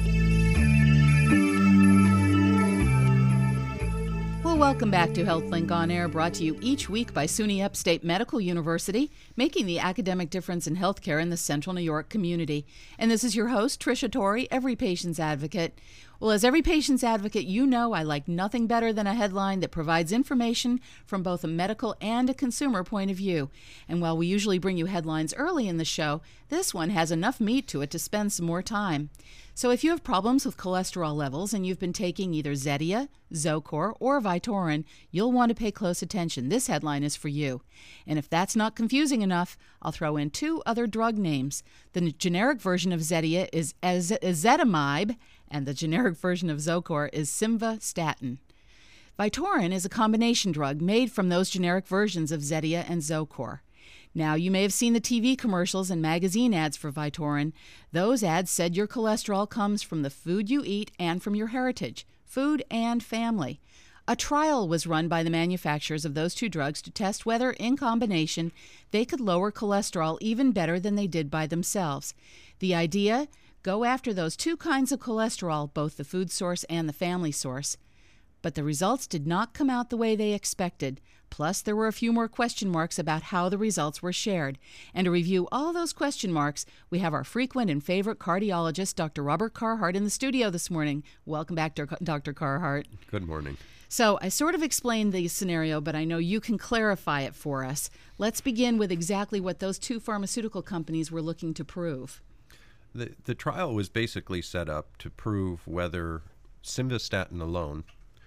Well, welcome back to HealthLink On Air, brought to you each week by SUNY Upstate Medical University, making the academic difference in healthcare in the Central New York community. And this is your host, Tricia Torrey, Every Patient's Advocate. Well, as Every Patient's Advocate, you know I like nothing better than a headline that provides information from both a medical and a consumer point of view. And while we usually bring you headlines early in the show, this one has enough meat to it to spend some more time. So if you have problems with cholesterol levels and you've been taking either Zetia, Zocor, or Vytorin, you'll want to pay close attention. This headline is for you. And if that's not confusing enough, I'll throw in two other drug names. The generic version of Zetia is ezetimibe, and the generic version of Zocor is simvastatin. Vytorin is a combination drug made from those generic versions of Zetia and Zocor. Now, you may have seen the TV commercials and magazine ads for Vytorin. Those ads said your cholesterol comes from the food you eat and from your heritage, food and family. A trial was run by the manufacturers of those two drugs to test whether, in combination, they could lower cholesterol even better than they did by themselves. The idea? Go after those two kinds of cholesterol, both the food source and the family source. But the results did not come out the way they expected. Plus, there were a few more question marks about how the results were shared. And to review all those question marks, we have our frequent and favorite cardiologist, Dr. Robert Carhart, in the studio this morning. Welcome back, Dr. Carhart. Good morning. So I sort of explained the scenario, but I know you can clarify it for us. Let's begin with exactly what those two pharmaceutical companies were looking to prove. The trial was basically set up to prove whether simvastatin alone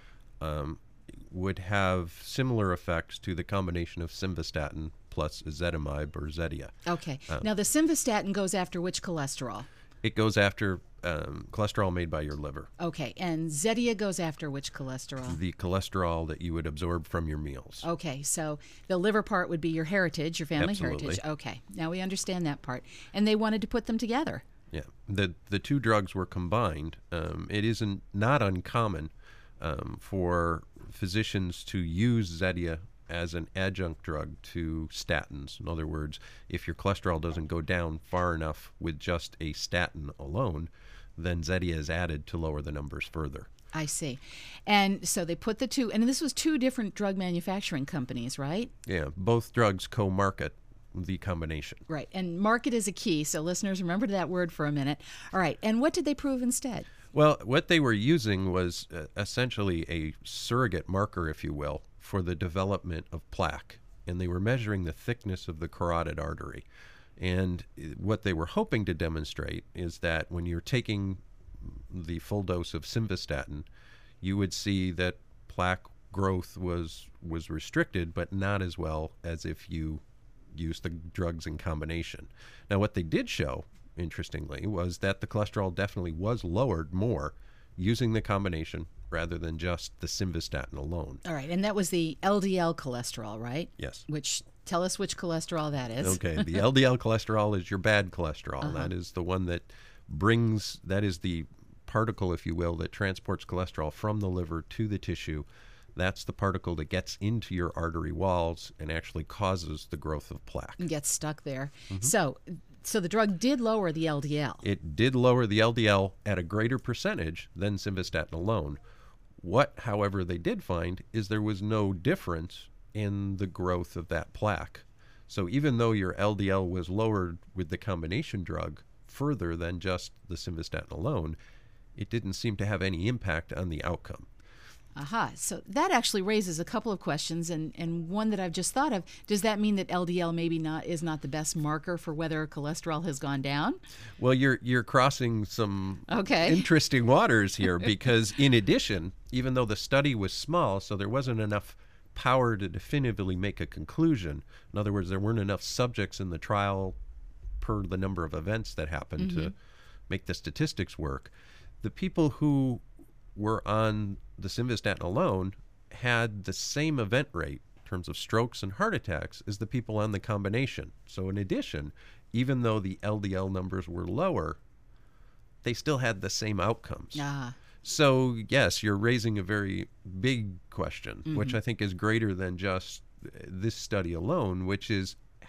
would have similar effects to the combination of simvastatin plus ezetimibe or Zetia. Okay. Now, the simvastatin goes after which cholesterol? It goes after cholesterol made by your liver. Okay. And Zetia goes after which cholesterol? The cholesterol that you would absorb from your meals. Okay. So the liver part would be your heritage, your family Absolutely. heritage. Okay. Now we understand that part. And they wanted to put them together. Yeah. The two drugs were combined. It isn't not uncommon for physicians to use Zetia as an adjunct drug to statins. In other words, if your cholesterol doesn't go down far enough with just a statin alone, then Zetia is added to lower the numbers further. I see. And so they put the two, and this was two different drug manufacturing companies, right? Yeah, both drugs co-market the combination. Right, and market is a key, so listeners, remember that word for a minute. All right, and what did they prove instead? Well, what they were using was essentially a surrogate marker, if you will, for the development of plaque. And they were measuring the thickness of the carotid artery. And what they were hoping to demonstrate is that when you're taking the full dose of simvastatin, you would see that plaque growth was restricted, but not as well as if you used the drugs in combination. Now, what they did show, interestingly, was that the cholesterol definitely was lowered more using the combination rather than just the simvastatin alone. All right, and that was the LDL cholesterol, right? Yes. Tell us which cholesterol that is. Okay, the LDL cholesterol is your bad cholesterol. Uh-huh. That is the one that is the particle, if you will, that transports cholesterol from the liver to the tissue. That's the particle that gets into your artery walls and actually causes the growth of plaque. And gets stuck there. Mm-hmm. So the drug did lower the LDL. It did lower the LDL at a greater percentage than simvastatin alone. What, however, they did find is there was no difference in the growth of that plaque. So even though your LDL was lowered with the combination drug further than just the simvastatin alone, it didn't seem to have any impact on the outcome. Aha. So that actually raises a couple of questions, and one that I've just thought of. Does that mean that LDL is not the best marker for whether cholesterol has gone down? Well, you're crossing some Okay. interesting waters here because in addition, even though the study was small, so there wasn't enough power to definitively make a conclusion. In other words, there weren't enough subjects in the trial per the number of events that happened to make the statistics work. The people who were on the simvastatin alone had the same event rate in terms of strokes and heart attacks as the people on the combination. So in addition, even though the LDL numbers were lower, they still had the same outcomes. Ah. So yes, you're raising a very big question, which I think is greater than just this study alone, which is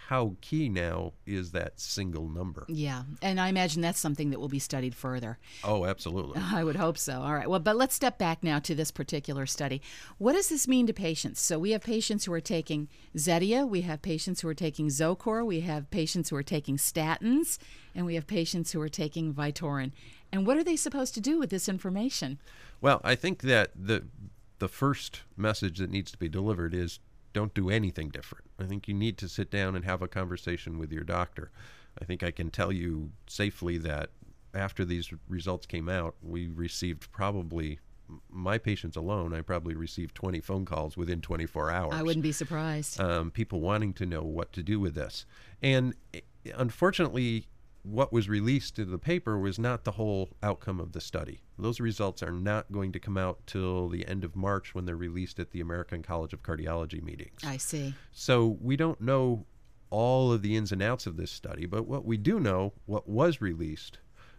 how key now is that single number. Yeah, and I imagine that's something that will be studied further. Oh, absolutely. I would hope so. All right. Well, but let's step back now to this particular study. What does this mean to patients? So we have patients who are taking Zetia, we have patients who are taking Zocor, we have patients who are taking statins, and we have patients who are taking Vytorin. And what are they supposed to do with this information? Well, I think that the first message that needs to be delivered is don't do anything different. I think you need to sit down and have a conversation with your doctor. I think I can tell you safely that after these results came out, we received probably, my patients alone, I probably received 20 phone calls within 24 hours. I wouldn't be surprised. People wanting to know what to do with this. And unfortunately, what was released in the paper was not the whole outcome of the study. Those results are not going to come out till the end of March when they're released at the American College of Cardiology meetings. I see. So we don't know all of the ins and outs of this study, but what we do know, what was released,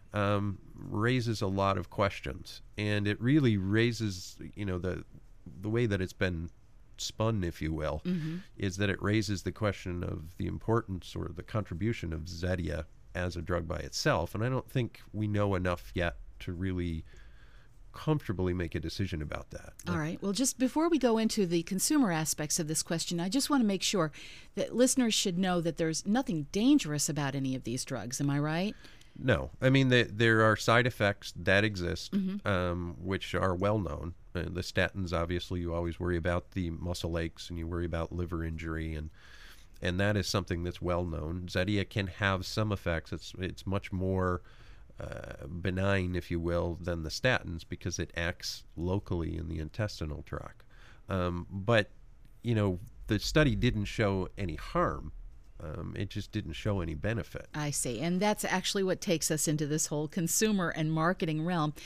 raises a lot of questions. And it really raises, the way that it's been spun, if you will, is that it raises the question of the importance or the contribution of Zetia as a drug by itself. And I don't think we know enough yet to really comfortably make a decision about that. All right. Well, just before we go into the consumer aspects of this question, I just want to make sure that listeners should know that there's nothing dangerous about any of these drugs. Am I right? No. I mean, there are side effects that exist, which are well known. The statins, obviously, you always worry about the muscle aches and you worry about liver injury, and that is something that's well known. Zetia can have some effects. It's much more benign, if you will, than the statins because it acts locally in the intestinal tract. But, the study didn't show any harm. It just didn't show any benefit. I see. And that's actually what takes us into this whole consumer and marketing realm.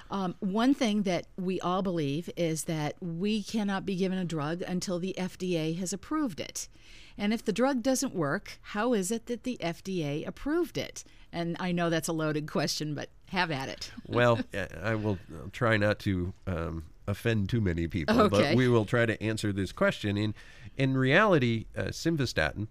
One thing that we all believe is that we cannot be given a drug until the FDA has approved it. And if the drug doesn't work, how is it that the FDA approved it? And I know that's a loaded question, but have at it. Well, I'll try not to offend too many people, Okay. but we will try to answer this question. In reality, Simvastatin,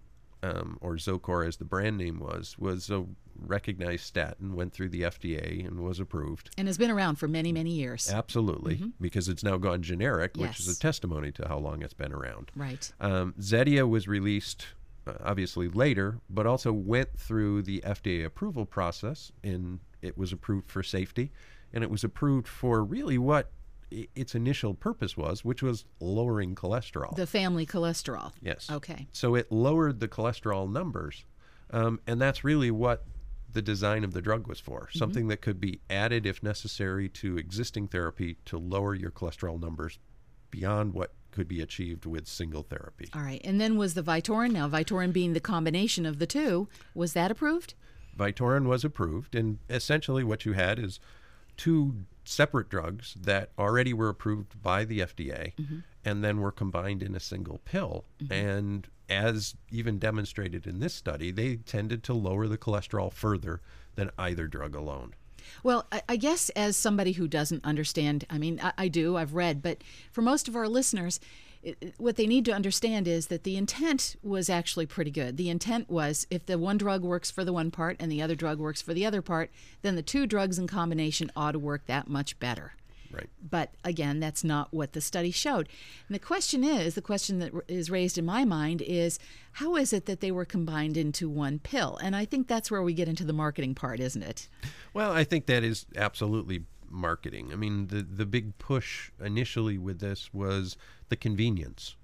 or Zocor as the brand name was a recognized statin, went through the FDA and was approved. And has been around for many, many years. Absolutely, because it's now gone generic, which is Yes. a testimony to how long it's been around. Right. Zetia was released obviously later, but also went through the FDA approval process, and it was approved for safety, and it was approved for really what its initial purpose was, which was lowering cholesterol. The family cholesterol. Yes. Okay. So it lowered the cholesterol numbers, and that's really what the design of the drug was for, something that could be added if necessary to existing therapy to lower your cholesterol numbers beyond what could be achieved with single therapy. All right. And then was the Vytorin, now Vytorin being the combination of the two, was that approved? Vytorin was approved, and essentially what you had is two separate drugs that already were approved by the FDA and then were combined in a single pill. And as even demonstrated in this study, they tended to lower the cholesterol further than either drug alone. Well, I guess as somebody who doesn't understand, I mean, I do, I've read, but for most of our listeners, what they need to understand is that the intent was actually pretty good. The intent was if the one drug works for the one part and the other drug works for the other part, then the two drugs in combination ought to work that much better. Right. But again, that's not what the study showed. And the question that is raised in my mind is, how is it that they were combined into one pill? And I think that's where we get into the marketing part, isn't it? Well, I think that is absolutely marketing. I mean, the big push initially with this was the convenience.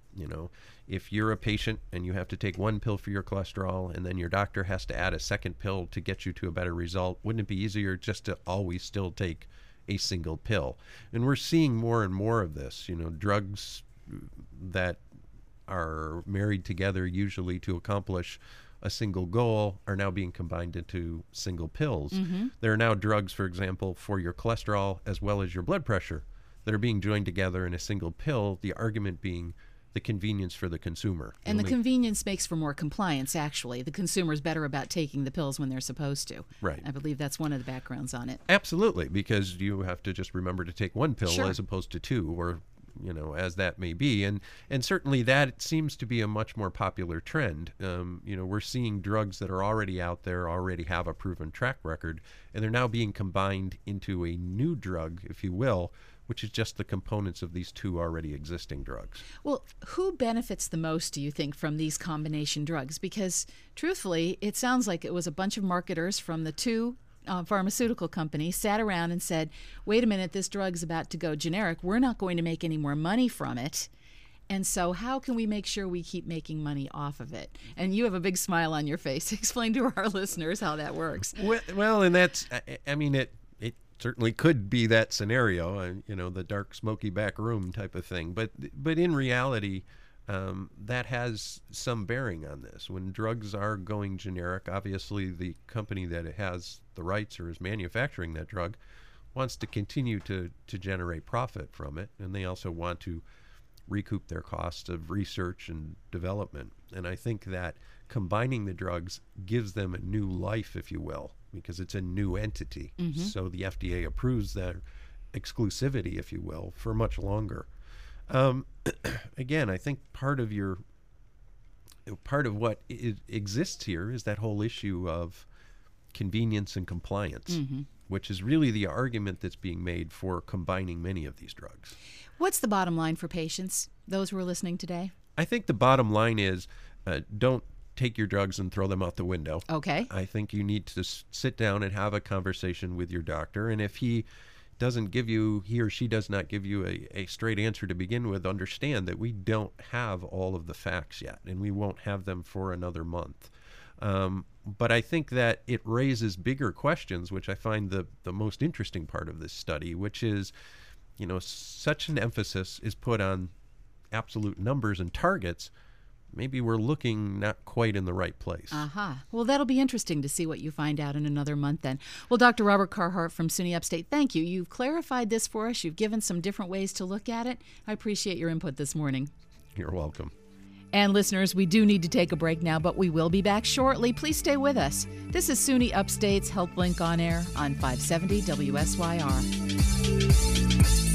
If you're a patient and you have to take one pill for your cholesterol and then your doctor has to add a second pill to get you to a better result, wouldn't it be easier just to always still take a single pill? And we're seeing more and more of this, drugs that are married together usually to accomplish a single goal are now being combined into single pills. There are now drugs, for example, for your cholesterol as well as your blood pressure that are being joined together in a single pill, the argument being the convenience for the consumer. And the convenience makes for more compliance, actually. The consumer's better about taking the pills when they're supposed to. Right. I believe that's one of the backgrounds on it. Absolutely, because you have to just remember to take one pill Sure. as opposed to two, or as that may be. And certainly that seems to be a much more popular trend. We're seeing drugs that are already out there, already have a proven track record, and they're now being combined into a new drug, if you will, which is just the components of these two already existing drugs. Well, who benefits the most, do you think, from these combination drugs? Because truthfully, it sounds like it was a bunch of marketers from the two pharmaceutical companies sat around and said, wait a minute, this drug's about to go generic. We're not going to make any more money from it. And so how can we make sure we keep making money off of it? And you have a big smile on your face. Explain to our listeners how that works. Well, and that's, it certainly could be that scenario, the dark, smoky back room type of thing. But in reality, that has some bearing on this. When drugs are going generic, obviously the company that has the rights or is manufacturing that drug wants to continue to generate profit from it, and they also want to recoup their costs of research and development. And I think that combining the drugs gives them a new life, if you will, because it's a new entity. Mm-hmm. So the FDA approves that exclusivity, if you will, for much longer. Again, I think part of what exists here is that whole issue of convenience and compliance, mm-hmm. which is really the argument that's being made for combining many of these drugs. What's the bottom line for patients, those who are listening today? I think the bottom line is don't take your drugs and throw them out the window. Okay. I think you need to sit down and have a conversation with your doctor, and if he or she does not give you a straight answer to begin with, understand that we don't have all of the facts yet, and we won't have them for another month. But I think that it raises bigger questions, which I find the most interesting part of this study, which is, such an emphasis is put on absolute numbers and targets. Maybe we're looking not quite in the right place. Well, that'll be interesting to see what you find out in another month then. Well, Dr. Robert Carhart from SUNY Upstate, thank you. You've clarified this for us. You've given some different ways to look at it. I appreciate your input this morning. You're welcome. And listeners, we do need to take a break now, but we will be back shortly. Please stay with us. This is SUNY Upstate's HealthLink on Air on 570 WSYR.